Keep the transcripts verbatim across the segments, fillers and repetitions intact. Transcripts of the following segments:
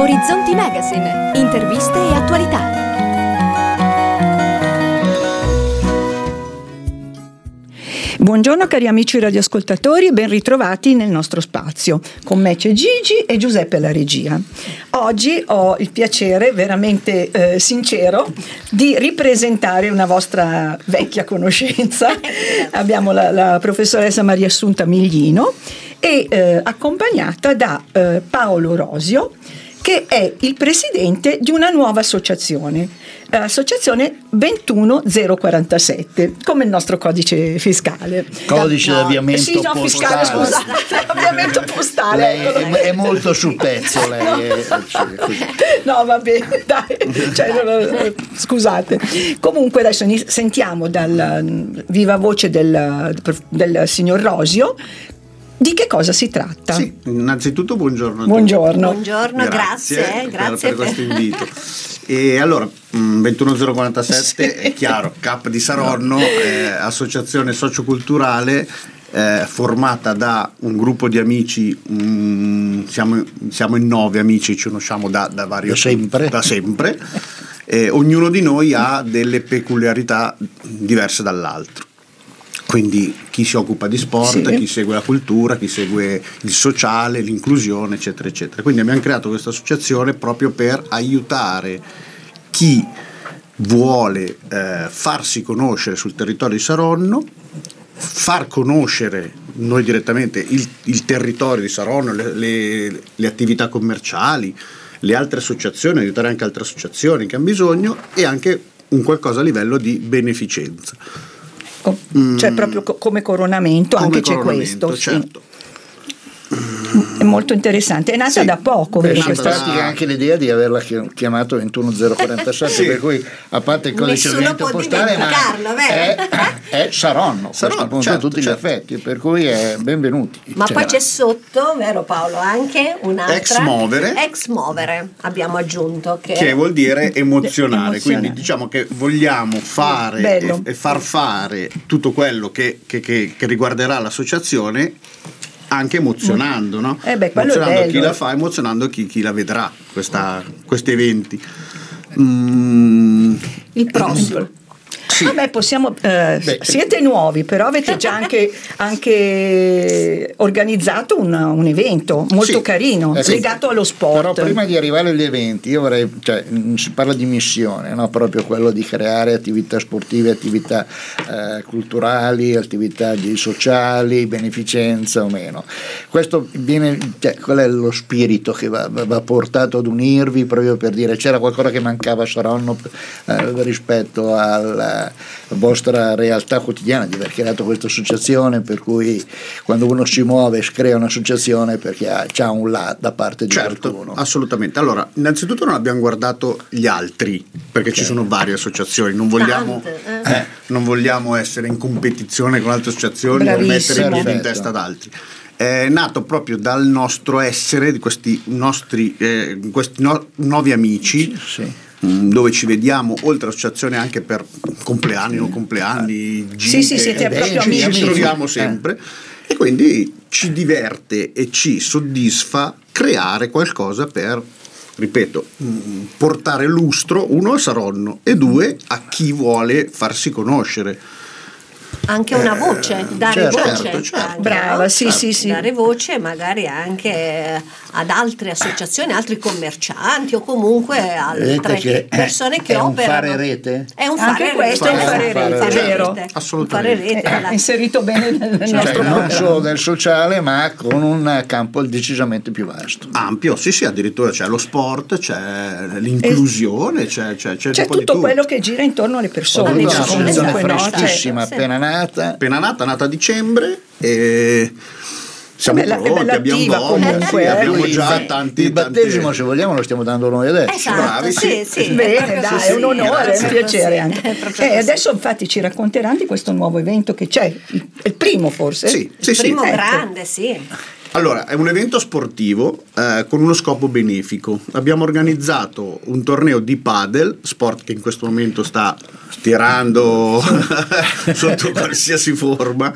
Orizzonti Magazine, interviste e attualità. Buongiorno cari amici radioascoltatori, ben ritrovati nel nostro spazio. Con me c'è Gigi e Giuseppe alla regia. Oggi ho il piacere veramente eh, sincero di ripresentare una vostra vecchia conoscenza. Abbiamo la, la professoressa Maria Assunta Miglino e eh, accompagnata da eh, Paolo Rosio, che è il presidente di una nuova associazione, l'associazione ventuno zero quarantasette, come il nostro codice fiscale. Codice no, d'avviamento sì, no, postale. fiscale, scusate, avviamento postale. Lei è, è molto sul pezzo, lei. No, è, no va bene, dai, cioè, scusate. Comunque adesso sentiamo dal viva voce del, del signor Rosio di che cosa si tratta. Sì, innanzitutto buongiorno. Buongiorno. Buongiorno, grazie, grazie, grazie per, per questo invito. E allora, ventuno zero quarantasette sì. È chiaro, C A P di Saronno, eh, associazione socioculturale eh, formata da un gruppo di amici, mh, siamo, siamo in nove amici, ci conosciamo da, da vario da sempre. Da sempre. Eh, ognuno di noi ha delle peculiarità diverse dall'altro. Quindi chi si occupa di sport, sì. Chi segue la cultura, chi segue il sociale, l'inclusione, eccetera, eccetera. Quindi abbiamo creato questa associazione proprio per aiutare chi vuole eh, farsi conoscere sul territorio di Saronno, far conoscere noi direttamente il, il territorio di Saronno, le, le, le attività commerciali, le altre associazioni, aiutare anche altre associazioni che hanno bisogno e anche un qualcosa a livello di beneficenza. Cioè proprio co- come coronamento come anche coronamento, c'è questo, certo. Sì. È molto interessante, è nata sì. da poco. Beh, vero, in pratica da... anche l'idea di averla chiamato ventuno zero quarantasette, sì. Per cui a parte il codice d'avviamento postale, ma è, è Saronno, Saronno punto, certo, tutti certo. Gli effetti, per cui è benvenuti. Ma cioè, poi c'è sotto, vero Paolo, anche un'altra ex movere, ex movere abbiamo aggiunto che, che vuol dire emozionare, emozionare. Quindi diciamo che vogliamo fare e, e far fare tutto quello che, che, che, che riguarderà l'associazione anche emozionando, no? Eh beh, emozionando chi la fa, emozionando chi, chi la vedrà questa, questi eventi. Mm. Il prossimo. Sì. Vabbè, possiamo, eh, Beh, siete nuovi, però avete già anche, anche organizzato un, un evento molto sì. carino, eh, legato sì. allo sport. Però prima di arrivare agli eventi, io vorrei, cioè, si parla di missione, no? Proprio quello di creare attività sportive, attività eh, culturali, attività di sociali, beneficenza o meno. Questo viene, cioè, qual è lo spirito che va, va portato ad unirvi proprio per dire c'era qualcosa che mancava a Saronno eh, rispetto al la vostra realtà quotidiana di aver creato questa associazione, per cui quando uno si muove si crea un'associazione perché ha, c'ha un là da parte di certo, qualcuno. Assolutamente. Allora, innanzitutto non abbiamo guardato gli altri perché okay. ci sono varie associazioni, non vogliamo, Tante, eh. Eh, non vogliamo essere in competizione con altre associazioni o mettere i piedi in testa ad altri. È nato proprio dal nostro essere, di questi nostri eh, questi no, nuovi amici, sì. dove ci vediamo oltre all'associazione anche per compleanni o compleanni, gite, sì sì siete proprio ci, amici, ci troviamo sempre eh. e quindi ci diverte e ci soddisfa creare qualcosa per, ripeto, portare lustro uno a Saronno e due a chi vuole farsi conoscere. Anche una voce, dare certo, voce, certo, certo. Anche, brava, no? sì, sì, sì. Dare voce magari anche ad altre associazioni, altri commercianti o comunque altre che persone che è operano. È un fare rete? È un anche fare questo rete, è un fare rete, fare vero? rete. Assolutamente. Fare rete, è, la... inserito bene nel cioè, nostro non programma. solo del sociale, ma con un campo decisamente più vasto. Ampio, sì sì, addirittura c'è lo sport, c'è l'inclusione, c'è, c'è, c'è, c'è un po' tutto di quello che gira intorno alle persone. Una diciamo, associazione comunque, freschissima, no? Cioè, appena nata. Appena nata, nata a dicembre e siamo bella, pronti, bella abbiamo attiva, voglia, comunque, sì, eh. abbiamo Il, già il, tanti il battesimo tante... se vogliamo lo stiamo dando noi adesso. Esatto, bravi, sì, sì. sì. Bene, dai, sì, è un onore, è un piacere sì, anche. è proprio E così. adesso infatti ci racconteranno di questo nuovo evento che c'è, il, il primo forse? Sì, sì, Il sì. primo Ecco. grande, sì. Allora, è un evento sportivo eh, con uno scopo benefico. Abbiamo organizzato un torneo di padel, sport che in questo momento sta tirando sotto qualsiasi forma,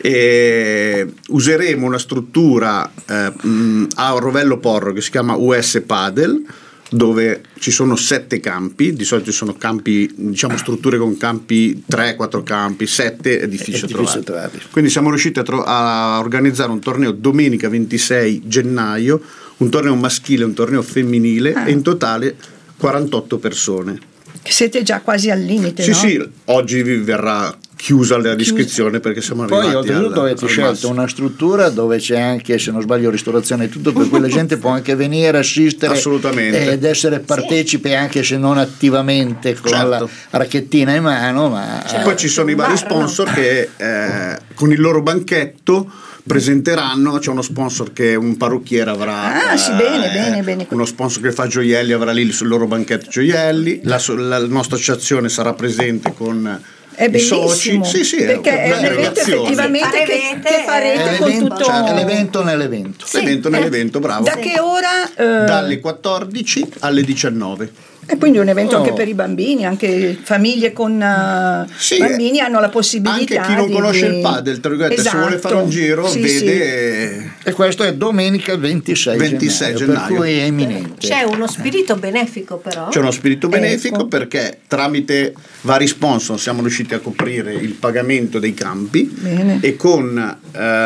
E useremo una struttura eh, mh, a Rovello Porro che si chiama U S Padel, dove ci sono sette campi, di solito ci sono campi, diciamo strutture con campi tre quattro campi, sette è difficile, è difficile trovare. Quindi siamo riusciti a, tro- a organizzare un torneo domenica ventisei gennaio, un torneo maschile e un torneo femminile, ah. e in totale quarantotto persone. Siete già quasi al limite, sì, no? Sì, oggi vi verrà chiusa la descrizione perché siamo arrivati. Poi oltretutto al, avete al scelto massimo. Una struttura dove c'è anche, se non sbaglio, ristorazione e tutto, per cui la gente può anche venire, assistere assolutamente ed essere partecipe, sì, anche se non attivamente con certo. la racchettina in mano, ma certo. Poi ci sono i vari sponsor che eh, con il loro banchetto presenteranno. C'è uno sponsor che un parrucchiere avrà, ah, sì, eh, bene, bene, bene. uno sponsor che fa gioielli avrà lì sul loro banchetto gioielli, la, la, la nostra associazione sarà presente con è bellissimo, i soci. Sì, sì, perché è un evento effettivamente sì, che, che farete con tutto, cioè, l'evento nell'evento, sì, l'evento nell'evento, bravo. Da che ora? Eh... Dalle quattordici alle diciannove. E quindi un evento oh. anche per i bambini, anche famiglie con uh, sì, bambini hanno la possibilità. Anche chi non di, conosce di... il padel, tra virgolette, esatto. se vuole fare un giro, sì, vede. Sì. E questo è domenica ventisei, ventisei gennaio, gennaio, per cui è imminente. C'è uno spirito benefico, però. C'è uno spirito benefico, ecco. Perché tramite vari sponsor siamo riusciti a coprire il pagamento dei campi. Bene. E con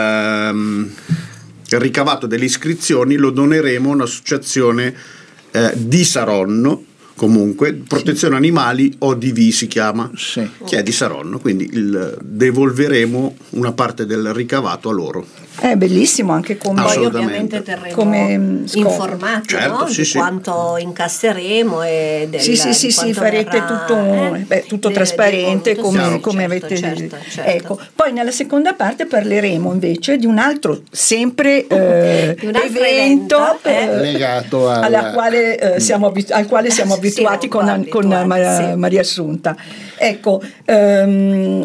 ehm, il ricavato delle iscrizioni lo doneremo a un'associazione eh, di Saronno. Comunque, protezione sì. animali O D V si chiama, sì. che è di Saronno, quindi il, devolveremo una parte del ricavato a loro. È bellissimo anche come poi ovviamente terremo come informati, certo, no? sì, di sì. quanto incasseremo e del, sì sì sì, sì farete verrà, tutto, eh, beh, tutto de, trasparente de, come, sì, come certo, avete certo, certo. Ecco, poi nella seconda parte parleremo invece di un altro sempre eh, di un altro evento, evento eh, legato alla... alla quale, eh, siamo abitu- al quale siamo abituati sì, con, con abituati, Maria, sì. Maria Assunta. Ecco, ehm,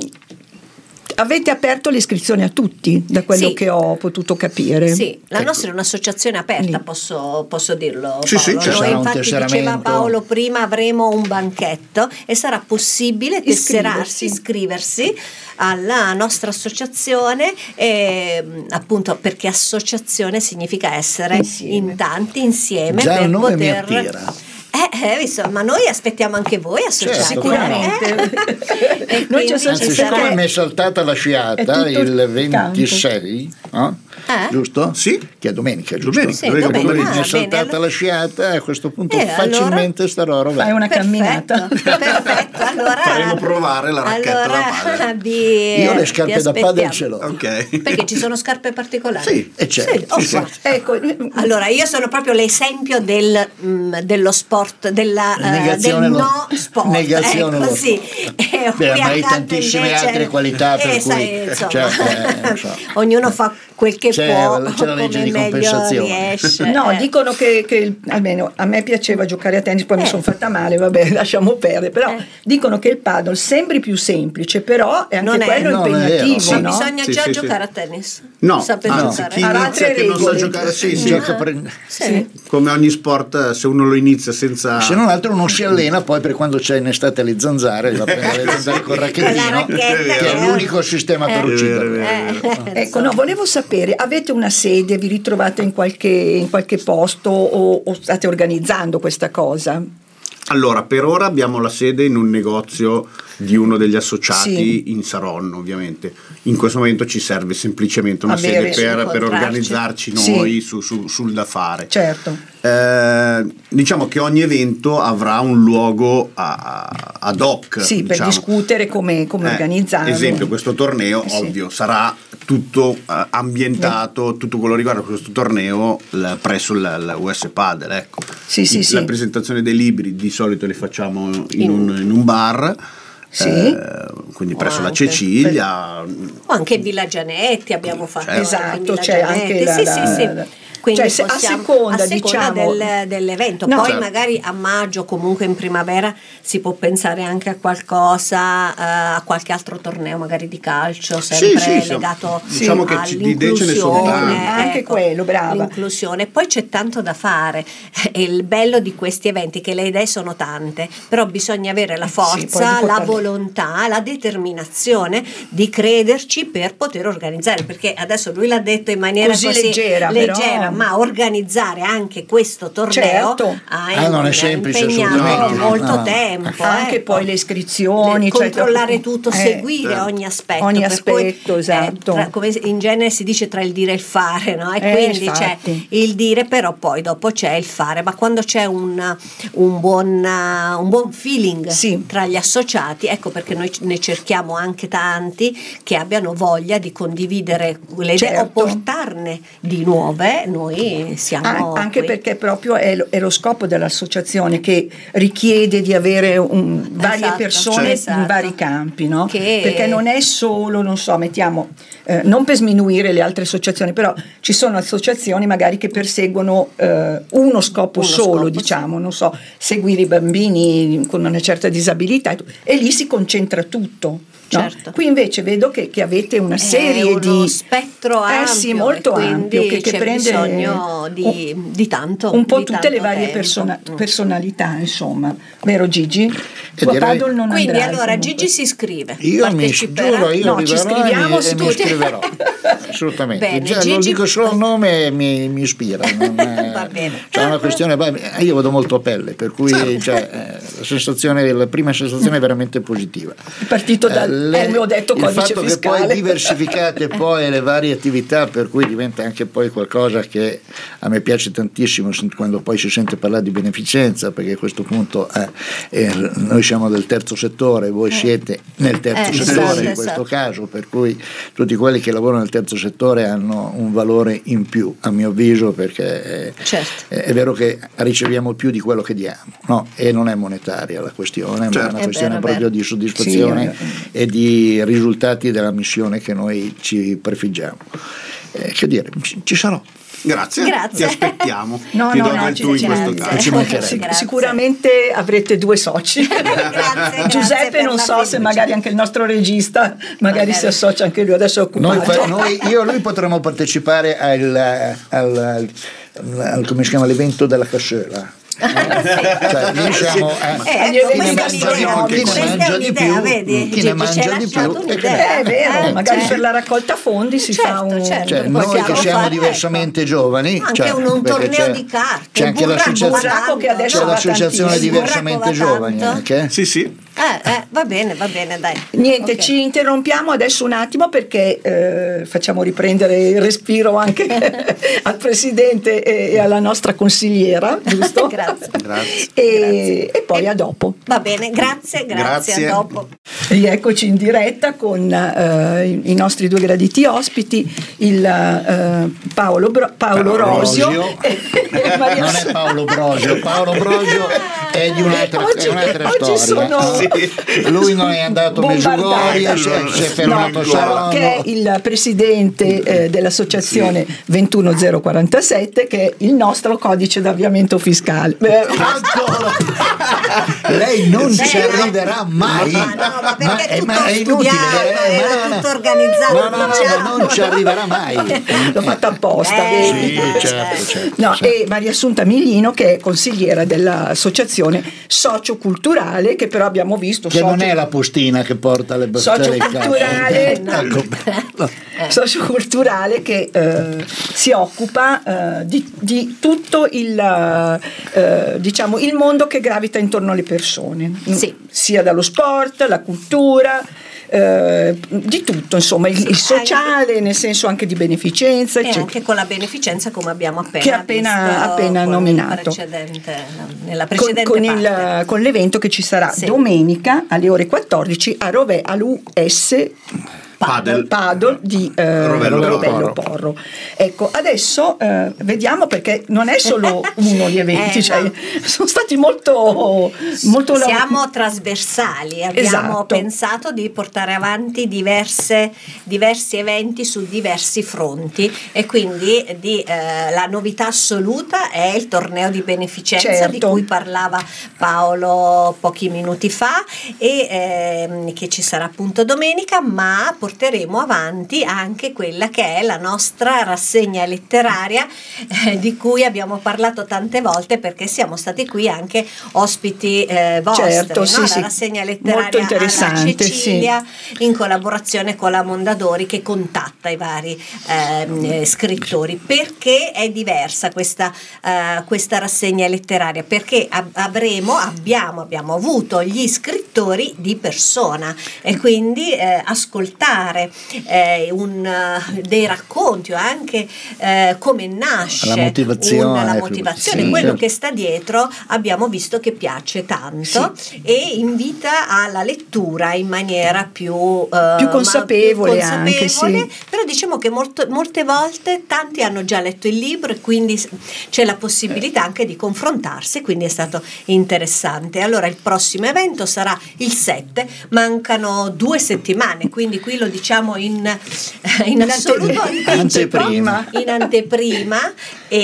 avete aperto le iscrizioni a tutti, da quello sì. che ho potuto capire. Sì, la ecco. nostra è un'associazione aperta, Lì. posso, posso dirlo, sì, Paolo. sì, Noi infatti diceva Paolo prima avremo un banchetto e sarà possibile tesserarsi, iscriversi alla nostra associazione, e, appunto perché associazione significa essere insieme. in tanti insieme. Già per il nome mi poter... attira. Eh, eh, insomma, ma noi aspettiamo anche voi associati. Certo, sicuramente. E Noi ci quindi Anzi, ci siccome sarà- mi è saltata la sciata il ventisei, no? Eh? Giusto? Sì. Che è domenica, giusto? Domenica, Sì, domenica domenica. pomeriggio. Mi è Ah, saltata bene, la sciata e a questo punto Eh, facilmente allora? starò a Fai rovere. una camminata. Perfetto, perfetto. Allora, Faremo provare la racchetta allora, da padel. Vi, Io le scarpe vi da padel aspettiamo. ce l'ho. Ok. Perché ci sono scarpe particolari? Sì. E c'è. Sì, oh, Sì, sì. guarda. Ecco, Allora, io sono proprio l'esempio del, mh, dello sport, della, eh, Negazione del lo- no sport. Negazione ecco, lo- sì. E Beh, qui ma hai accanto tantissime invece- altre qualità per eh, cui- sai, insomma, cioè, eh, non so. ognuno fa quel che C'è- può, c'è la legge come di meglio compensazione. riesce. no, eh. dicono che, che il- almeno a me piaceva giocare a tennis, poi mi Eh. sono fatta male, vabbè, lasciamo perdere, però Eh. dicono che il paddle sembri più semplice, però è anche Non è- quello no, non è vero, impegnativo, sì. Ma no? bisogna Sì, già sì, giocare sì. a tennis? No, Sapete anzi, giocare? chi Ha inizia altre che non sa regole. giocare, sì, sì. Gioca per- Sì. Come ogni sport, se uno lo inizia senza Se non altro uno si allena poi per quando c'è in estate le zanzare, va a prendere le zanzare col racchettino, Con la racchetta, che è che- l'unico sistema per Eh. ucciderlo. Eh, Ecco, no, volevo sapere, avete una sede, vi ritrovate in qualche, in qualche posto o, o state organizzando questa cosa? Allora, per ora abbiamo la sede in un negozio di uno degli associati Sì. in Saronno, ovviamente. In questo momento ci serve semplicemente una Avere- sede per, per incontrarci. organizzarci Sì. noi su, su- sul da fare. Certo. Eh, diciamo che ogni evento avrà un luogo a- a- ad hoc. Sì, per diciamo. discutere come, come Eh, organizzarlo. esempio, questo torneo, Eh, sì. ovvio, sarà tutto eh, ambientato, tutto quello riguardo a questo torneo l- presso la, la U S Padel, ecco. Sì, sì, I- sì. La presentazione dei libri di solito li facciamo in, un, in un bar, Sì. eh, quindi presso O la anche- Cecilia. O anche in Villa Gianetti abbiamo fatto. Certo. Esatto, anche in Villa c'è Gianetti. anche la, sì, la- sì, sì. la- quindi cioè, se, possiamo, a seconda, a seconda diciamo, del, dell'evento. no, Poi certo. magari a maggio, comunque in primavera, si può pensare anche a qualcosa, eh, a qualche altro torneo magari di calcio, sempre Sì, sì, legato diciamo che ci- di idee ce ne sono all'inclusione, tante. Anche quello, brava. l'inclusione. Poi c'è tanto da fare, e il bello di questi eventi è che le idee sono tante, però bisogna avere la Eh sì, poi forza, di la portarle- volontà, la determinazione di crederci per poter organizzare, perché adesso lui l'ha detto in maniera Così così, leggera, leggera, però- ma organizzare anche questo torneo Certo. ha Ah, non è semplice, impegnato assolutamente. molto No. tempo. anche ecco. poi le iscrizioni, Le- cioè, controllare dopo- tutto, eh, seguire certo. ogni aspetto, Ogni per cui, aspetto, eh, esatto. tra- come in genere si dice, tra il dire e il fare, no? E Eh, quindi c'è infatti. il dire, però poi dopo c'è il fare, ma quando c'è un, un, buon, uh, un buon feeling Sì. tra gli associati, ecco perché noi ne cerchiamo anche tanti che abbiano voglia di condividere le idee o Certo. portarne di nuove. Noi siamo An- anche qui. perché proprio è lo, è lo scopo dell'associazione, che richiede di avere un- varie Esatto, persone esatto. in vari campi, no? Che- Perché non è solo, non so, mettiamo, eh, non per sminuire le altre associazioni, però ci sono associazioni magari che perseguono eh, uno scopo Uno solo, scopo, diciamo, non so, seguire i bambini con una certa disabilità, e, tu- e lì si concentra tutto. No? Certo. Qui invece vedo che, che avete una serie è uno di spettro eh ampio, sì, molto e quindi ampio, che, che c'è prende bisogno di, di tanto, un po' di tutte tanto le varie tempo. persona- Mm. personalità, insomma, vero Gigi? Tuo direi- Padel non Quindi andrai, allora comunque. Gigi si iscrive, Io mi parteciperà. giuro, io No, ci arriverò iscriviamo e mi, e mi tutti. iscriverò. Assolutamente. Bene, Già, lo Gigi- dico solo il nome e mi, mi ispira. Non è, Va bene. c'è una questione, beh, io vado molto a pelle, per cui cioè, eh, la sensazione, la prima sensazione è veramente positiva. Partito dal Eh, le- eh, mi ho detto il codice fatto che fiscale. poi diversificate poi le varie attività, per cui diventa anche poi qualcosa che a me piace tantissimo quando poi si sente parlare di beneficenza, perché a questo punto eh, eh, noi siamo del terzo settore, voi siete nel terzo Eh, settore esatto, in questo esatto. caso, per cui tutti quelli che lavorano nel terzo settore hanno un valore in più, a mio avviso, perché eh, Certo. è vero che riceviamo più di quello che diamo, no? E non è monetaria la questione, ma Certo. è una È questione vero, è proprio vero. di soddisfazione Sì, e di risultati della missione che noi ci prefiggiamo. Eh, che dire, ci, ci sarò. Grazie, Grazie. ti aspettiamo. No, ti no, do no, del ci- tu in ci- questo grazie. caso. ci mancherebbe. Sic- Grazie. sicuramente avrete due soci. grazie Giuseppe per non la so se fiducia. magari anche il nostro regista magari, Magari. si associa anche lui, adesso è Noi, occupato. fa- noi- io e lui potremmo partecipare al, al- al- al- come si chiama, l'evento della cassola. Cioè, lì siamo eh, Eh, Agli ecco, eventi questa è gastronomici. un'idea, chi ne questa è mangia di un'idea, più, vedi? chi ne Gigi, mangia ci hai di lasciato più, e un'idea. che- Eh, è vero, Eh, magari cioè- per la raccolta fondi si fa Certo, un certo. cioè, Lo noi possiamo che siamo fare, diversamente ecco. giovani, Anche cioè, un, un perché torneo c'è- di carte. c'è anche Burraco l'associazione, va Burraco che tanto. adesso c'è va l'associazione tantissimo. diversamente Burraco va giovani tanto. anche. Sì, sì. Eh, eh, va bene, va bene, dai. Niente, Ok. ci interrompiamo adesso un attimo perché eh, facciamo riprendere il respiro anche al presidente e, e alla nostra consigliera, giusto? Grazie. Grazie. E, e poi a dopo. Va bene, grazie, grazie, Grazie. a dopo. Rieccoci in diretta con eh, i i nostri due graditi ospiti, il eh, Paolo, Bro- Paolo Paolo Rosio, Rosio. e, e Maria Non è Paolo Brosio, Paolo Brosio è di un'altra, Oggi- è un'altra oggi storia. sono- Lui non è andato a Medjugorje, si è, si è fermato a No, Saronno. che è il presidente eh, dell'associazione ventuno zero quarantasette, che è il nostro codice d'avviamento fiscale. Beh, Ancora? Lei non Sì, ci no. arriverà mai. Ma no, ma perché è è, tutto ma è inutile. studiato, eh, era ma no, tutto organizzato, No, no, no, diciamo. ma non ci arriverà mai. l'ho fatto apposta, Eh, vedi? Sì, dai, certo, dai. certo. No, certo. e Maria Assunta Miglino, che è consigliera dell'associazione socioculturale, che però abbiamo visto Che socio- non è la postina che porta le bastelle in casa. socioculturale, No. Ecco, bello. socioculturale che eh, si occupa eh, di, di tutto il, eh, diciamo, il mondo che gravita intorno alle persone, Sì. sia dallo sport, la cultura, eh, di tutto, insomma, il, il sociale, nel senso anche di beneficenza, E eccetera. anche con la beneficenza, come abbiamo appena Che appena- visto appena con nominato. il precedente, nella Con, precedente con, parte. il, con l'evento che ci sarà Sì. domenica alle ore quattordici a Rovè all'U S Padel, Padel di eh, Rovello, Rovello Porro. Porro. Ecco, adesso eh, vediamo, perché non è solo uno gli eventi, Eh, cioè, no. sono stati molto, molto Siamo trasversali, abbiamo Esatto. pensato di portare avanti diverse, diversi eventi su diversi fronti, e quindi di, eh, la novità assoluta è il torneo di beneficenza, Certo. di cui parlava Paolo pochi minuti fa, e ehm, che ci sarà appunto domenica, ma porteremo avanti anche quella che è la nostra rassegna letteraria, eh, di cui abbiamo parlato tante volte, perché siamo stati qui anche ospiti eh, vostri, Certo, no? sì, La sì. rassegna letteraria Molto interessante, alla Cecilia, in collaborazione con la Mondadori, che contatta i vari ehm, eh, scrittori. Perché è diversa questa, eh, questa rassegna letteraria? Perché ab- avremo, abbiamo, abbiamo avuto gli scrittori di persona, e quindi eh, ascoltare eh, un, uh, dei racconti, o anche eh, come nasce La motivazione, una, la più- motivazione, sì, quello certo. che sta dietro, abbiamo visto che piace tanto, e invita alla lettura in maniera più, eh, Più consapevole ma- più anche, consapevole. sì. Però diciamo che molto- molte volte tanti hanno già letto il libro, e quindi s- c'è la possibilità anche di confrontarsi, quindi è stato interessante. Allora il prossimo evento sarà il sette, mancano due settimane, quindi qui lo diciamo in, in In assoluto ante- anticipo, anteprima. in anteprima,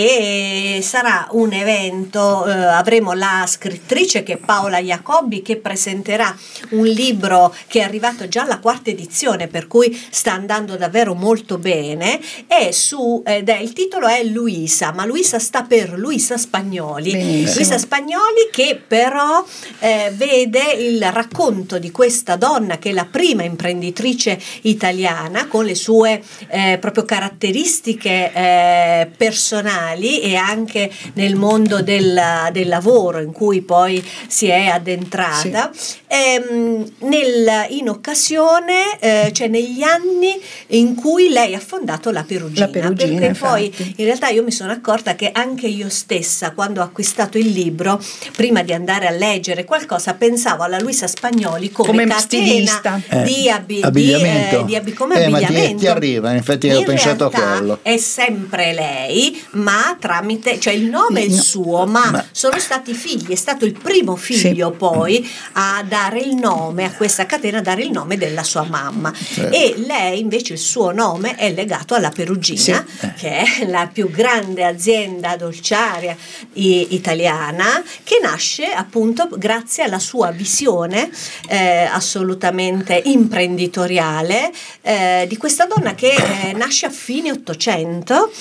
e sarà un evento, eh, avremo la scrittrice, che è Paola Jacobi, che presenterà un libro che è arrivato già alla quarta edizione, per cui sta andando davvero molto bene, e su, ed è, il titolo è Luisa, ma Luisa sta per Luisa Spagnoli. Benissimo. Luisa Spagnoli, che però eh, vede il racconto di questa donna, che è la prima imprenditrice italiana, con le sue eh, proprio caratteristiche eh, personali, e anche nel mondo del, del lavoro in cui poi si è addentrata, ehm, nel, in occasione, eh, cioè negli anni in cui lei ha fondato la Perugina, La Perugina, perché poi infatti. in realtà io mi sono accorta che anche io stessa, quando ho acquistato il libro, prima di andare a leggere qualcosa, pensavo alla Luisa Spagnoli come, Come catena stilista. di, Eh, abi- abbigliamento. Di, eh, di abi- come Eh, ma ti- abbigliamento. ti arriva, infatti ho In pensato a realtà quello. è sempre lei, ma tramite, cioè il nome è il No, suo, ma, ma- sono stati figli, è stato il primo figlio Sì. poi a dare il nome a questa catena, a dare il nome della sua mamma. Certo. E lei invece il suo nome è legato alla Perugina, Sì. che è la più grande azienda dolciaria i- italiana, che nasce appunto grazie alla sua visione eh, assolutamente imprenditoriale, eh, di questa donna che eh, nasce a fine Ottocento,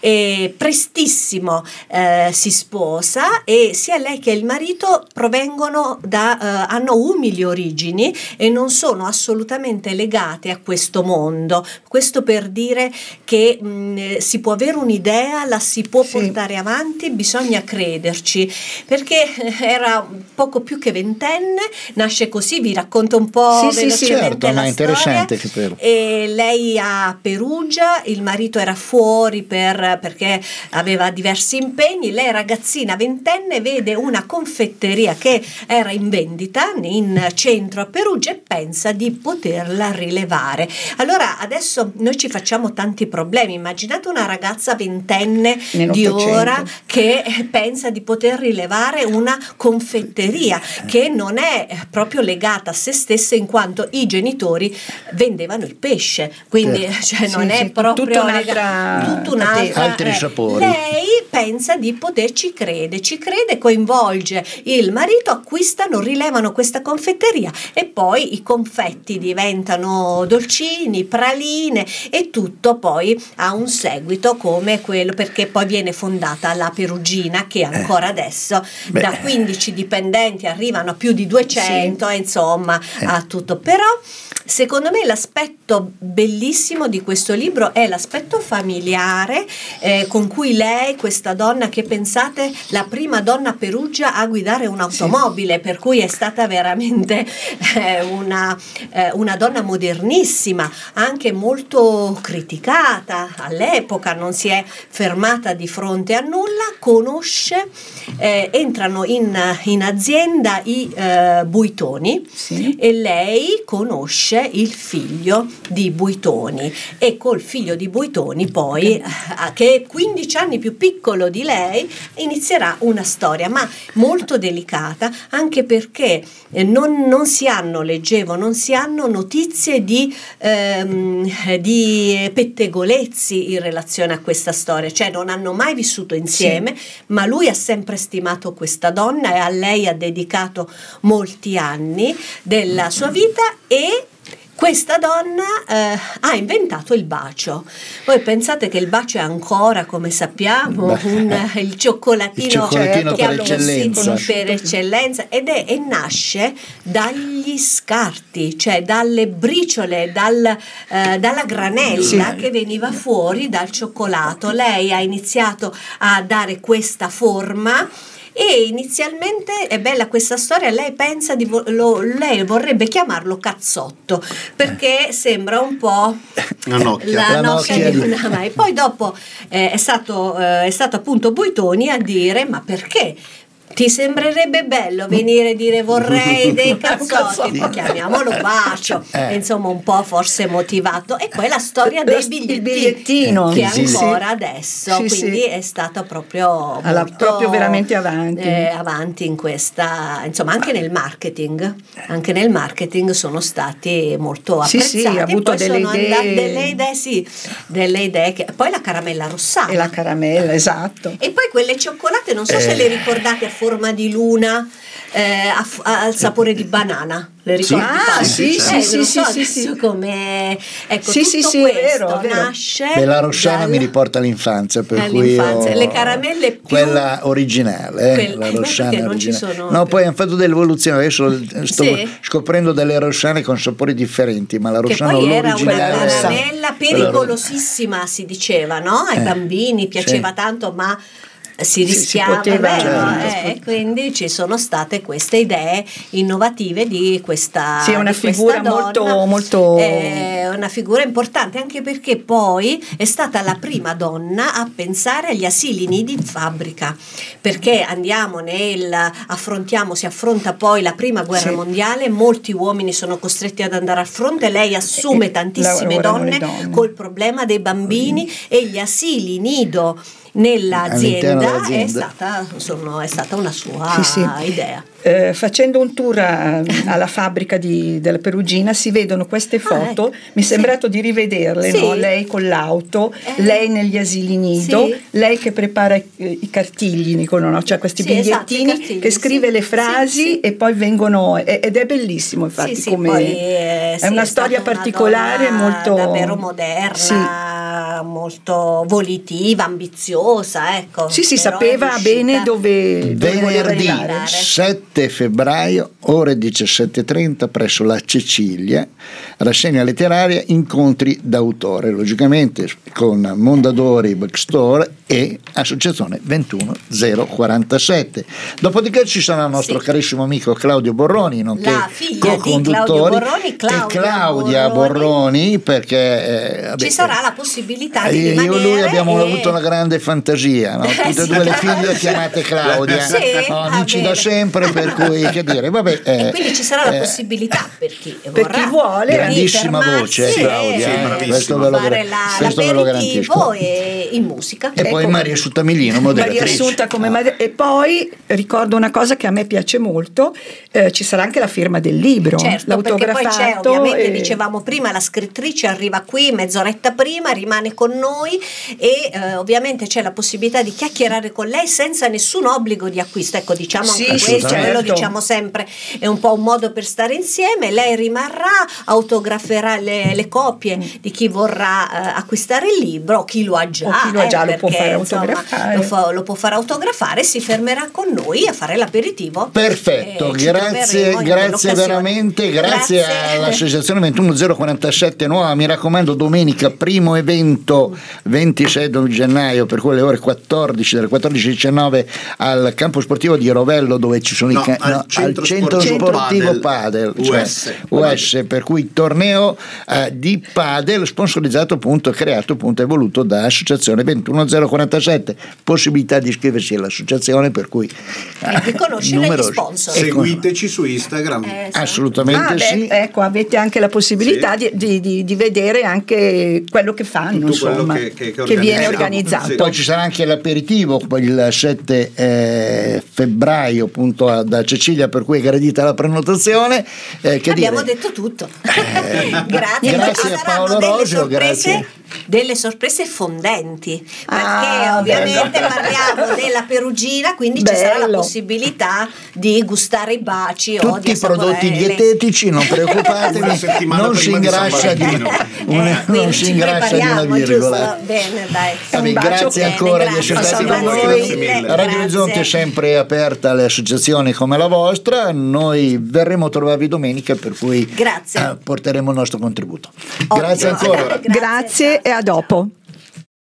e prestissimo eh, si sposa, e sia lei che il marito provengono da eh, hanno umili origini, e non sono assolutamente legate a questo mondo. Questo per dire che mh, si può avere un'idea, la si può Sì. portare avanti, bisogna crederci, perché era poco più che ventenne, nasce così, vi racconto un po' Sì, sì, sì, velocemente certo, ma la è interessante storia. che per- E lei a Perugia, il marito era fuori per, perché aveva diversi impegni. Lei, ragazzina ventenne, vede una confetteria che era in vendita in centro a Perugia, e pensa di poterla rilevare. Allora adesso noi ci facciamo tanti problemi. Immaginate una ragazza ventenne di Nell'Ottocento. ora che pensa di poter rilevare una confetteria che non è proprio legata a se stessa, in quanto i genitori vendevano il pesce, quindi cioè, Sì, non è sì, proprio tutta un'altra lega- tutta un'altra Altri eh, sapori. Lei pensa di poter, ci crede, ci crede, coinvolge il marito, acquistano, rilevano questa confetteria, e poi i confetti diventano dolcini, praline, e tutto poi ha un seguito come quello, perché poi viene fondata la Perugina, che ancora adesso Beh. da quindici dipendenti arrivano a più di duecento, e insomma ha tutto. Però secondo me l'aspetto bellissimo di questo libro è l'aspetto familiare, eh, con cui lei, questa donna che, pensate, la prima donna a Perugia a guidare un'automobile, per cui è stata veramente eh, una, eh, una donna modernissima, anche molto criticata all'epoca, non si è fermata di fronte a nulla, conosce, eh, entrano in, in azienda i eh, Buitoni, Sì. e lei conosce nasce il figlio di Buitoni, e col figlio di Buitoni poi, eh, che è quindici anni più piccolo di lei, inizierà una storia, ma molto delicata, anche perché eh, non, non si hanno, leggevo, non si hanno notizie di, ehm, di pettegolezzi in relazione a questa storia, cioè non hanno mai vissuto insieme, sì. ma lui ha sempre stimato questa donna e a lei ha dedicato molti anni della sua vita, e questa donna eh, ha inventato il bacio. Voi pensate che il bacio è ancora, come sappiamo, un, il cioccolatino, il cioccolatino che per eccellenza. per eccellenza, ed è e nasce dagli scarti, cioè dalle briciole, dal, eh, dalla granella sì. che veniva fuori dal cioccolato. Lei ha iniziato a dare questa forma. E inizialmente è bella questa storia, lei pensa di vo- lo, lei vorrebbe chiamarlo cazzotto, perché sembra un po' la nocchia, la la nocchia nocchia di una mai. Poi dopo eh, è stato eh, è stato appunto Buitoni a dire: ma perché? Ti sembrerebbe bello venire a dire vorrei dei cazzotti, chiamiamolo bacio, eh. insomma un po' forse motivato. E poi la storia del bigliettino, bigliettino che sì, ancora sì. adesso, sì, quindi sì. è stata proprio Alla, molto, proprio veramente avanti. Eh, avanti in questa, insomma anche nel marketing, anche nel marketing sono stati molto apprezzati. Sì, sì, ha avuto delle idee. Andati, delle idee, sì, delle idee che, poi la caramella rossana. E la caramella, esatto. E poi quelle cioccolate, non so eh. se le ricordate, a forma di luna, eh, a, a, al sapore di banana. Le ricordi? Ah, sì, sì, eh, sì, non sì, so sì, sì. come ecco sì, tutto sì, sì, questo è vero, è vero. nasce. Beh, la rossana dal... mi riporta all'infanzia, per all'infanzia. cui io... le caramelle più quella originale, eh, Quelle... la eh, rossana non ci originale. sono No, più. poi hanno fatto dell'evoluzione, adesso sto Sì. scoprendo delle rossane con sapori differenti, ma la che rossana poi era una originale caramella pericolosissima, si diceva, no? Ai Eh, bambini piaceva sì. tanto, ma si Sì, rischiava, si poteva, vero? certo. Eh, quindi ci sono state queste idee innovative di questa Sì, è una di questa figura donna. molto, molto... È una figura importante, anche perché poi è stata la prima donna a pensare agli asili nidi in fabbrica, perché andiamo nel affrontiamo si affronta poi la prima guerra Sì. mondiale, molti uomini sono costretti ad andare al fronte, lei assume E tantissime lavorano donne, le donne. col problema dei bambini, e gli asili nido nell'azienda All'interno è dell'azienda. stata, sono, è stata una sua Sì, sì. idea. Eh, facendo un tour a- alla fabbrica di, della Perugina si vedono queste foto, ecco. mi è Sì. sembrato di rivederle, Sì. no? Lei con l'auto, Eh. lei negli asili nido, Sì. lei che prepara i, i cartigli, dicono, no? Cioè questi Sì, esatto, bigliettini i cartigli, che scrive sì. le frasi Sì, sì. e poi vengono, e- ed è bellissimo infatti, Sì, sì, come poi, eh, è sì, una è storia stata una particolare, donna molto davvero moderna, Sì. molto volitiva, ambiziosa, ecco. Sì, si però è sapeva riuscita- bene dove, dove voleva Venerdì arrivare. sette febbraio, ore diciassette e trenta, presso la Cecilia, rassegna letteraria Incontri d'autore, logicamente con Mondadori Bookstore e Associazione ventuno zero quarantasette. Dopodiché ci sarà il nostro Sì. carissimo amico Claudio Borroni, nonché La figlia di Claudio co-conduttori, Borroni, Claudia e Claudia Borroni. Borroni, perché eh, vabbè, Ci sarà la possibilità di io e rimanere lui abbiamo e- avuto una grande fantasia, no? Tutte e Sì. due le figlie chiamate Claudia, Sì, no, va amici bene. da sempre, per cui che dire, vabbè, E eh, quindi ci sarà la eh, possibilità per chi per vorrà, chi vuole, di grandissima fermarsi voce, eh, e Claudia, Sì, eh, bravissima. questo ve lo, fare la, questo ve lo l'aperitivo garantisco. e in musica. E poi Ecco. Maria Suttamilino, Maria moderatrice. Assunta come madre. E poi ricordo una cosa che a me piace molto, eh, ci sarà anche la firma del libro, Certo, perché poi c'è, l'autografato ovviamente, e- dicevamo prima, la scrittrice arriva qui mezz'oretta prima, rimane con noi e eh, ovviamente c'è la possibilità di chiacchierare con lei senza nessun obbligo di acquisto. Ecco, diciamo Sì, anche sì, questo, noi lo certo. diciamo sempre, è un po' un modo per stare insieme. Lei rimarrà, autograferà le, le copie di chi vorrà eh, acquistare il libro, chi lo ha già, O chi lo ha eh, già lo può perché, fare insomma, autografare. lo, fa- lo può fare autografare, si fermerà con noi a fare l'aperitivo. Perfetto, E ci grazie, troveremo in grazie quell'occasione. veramente, grazie, Grazie. all'associazione ventuno zero quarantasette Nuova, mi raccomando, domenica primo evento ventisei gennaio, per quelle ore quattordici, dalle quattordici alle diciannove al campo sportivo di Rovello, dove ci sono No, i ca- al no, centro al centro sportivo sportivo Padel, Padel, cioè U S. U S, per cui torneo eh, di Padel sponsorizzato appunto, creato appunto e voluto da Associazione ventuno zero quarantasette possibilità di iscriversi all'associazione, per cui e di conoscere gli sponsor. Seguiteci su Instagram. Eh, esatto. Assolutamente Ah, beh, sì. ecco, avete anche la possibilità Sì. di, di, di vedere anche quello che fanno, Tutto quello insomma, che- che- che che viene organizziamo. organizzato. Sì. Poi ci sarà anche l'aperitivo poi il sette eh, febbraio appunto a- da Cecilia, per cui è gradita la prenotazione. Eh, che Abbiamo dire? detto tutto. Eh, grazie. grazie Ci a saranno Paolo delle Rosio, sorprese, grazie. delle sorprese fondenti, perché Ah, ovviamente parliamo della Perugina, quindi ci sarà la Bello. possibilità di gustare i baci o Tutti di i prodotti assaporare le- dietetici, non preoccupatevi, Una settimana non si prima di San ingrassa di, Valentino. una- Eh, quindi non si ci ingrassa di una prepariamo, virgola. giusto? Bene, dai. Vabbè, Un bacio. grazie Bene, ancora di grazie, essere stati con grazie noi. mille. mille, Radio grazie. Orizzonte è sempre aperta alle associazioni come la vostra, noi verremo a trovarvi domenica, per cui Grazie. eh, porteremo il nostro contributo. Ottimo. Grazie ancora. Grazie. Grazie e a dopo.